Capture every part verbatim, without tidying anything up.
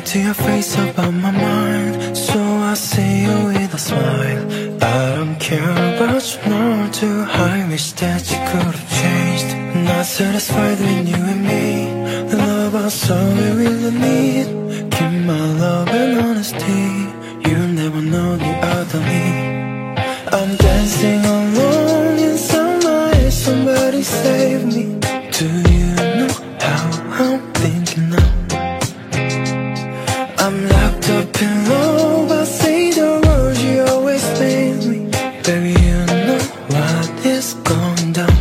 to your face about my mind, so I see you with a smile. I don't care about you more too. I wish that you could have changed. Not satisfied with you and me. The love I saw we really need. Keep my love and honesty. You'll never know the other me. I'm dancing alone inside my head. Somebody save me. Do you know how I'm thinking now? I'm locked up in love. I say the words you always made me. Baby, you know what is going down.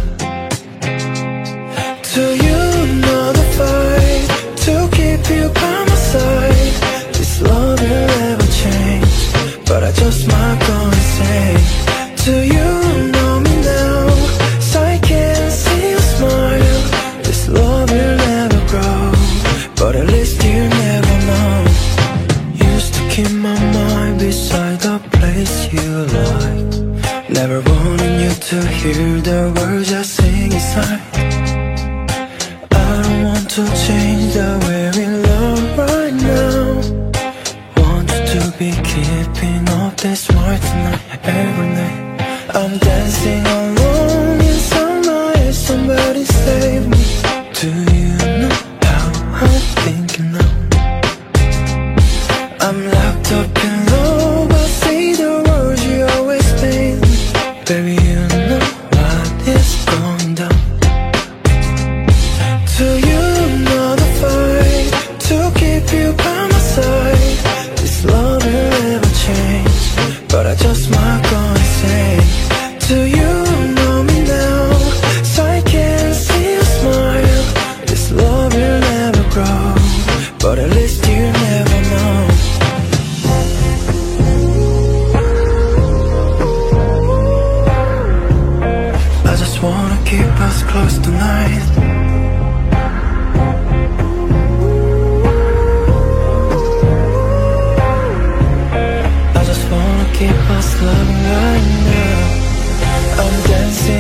Do you know the fight to keep you by my side? This love will never change, but I just might go insane. Do you know me now? So I can see you smile. This love will never grow, but at least you never know. Used to keep my mind beside the place you like. Never wanted you to hear the words I sing inside. I don't want to change the way we love right now. Want you to be keeping up this smart tonight, every night. I'm dancing alone inside my head. Somebody save me. Do you know how I'm thinking now? I'm locked up in love. I say the words you always made me. Baby, you know what is going down. Do you know the fight to keep you by my side? This love will never change, but I just might go insane. Do you know me now? So I can see you smile. This love will never grow, but at least you never know. I just wanna keep us close tonight. I just wanna keep us loving right now. I'm dancing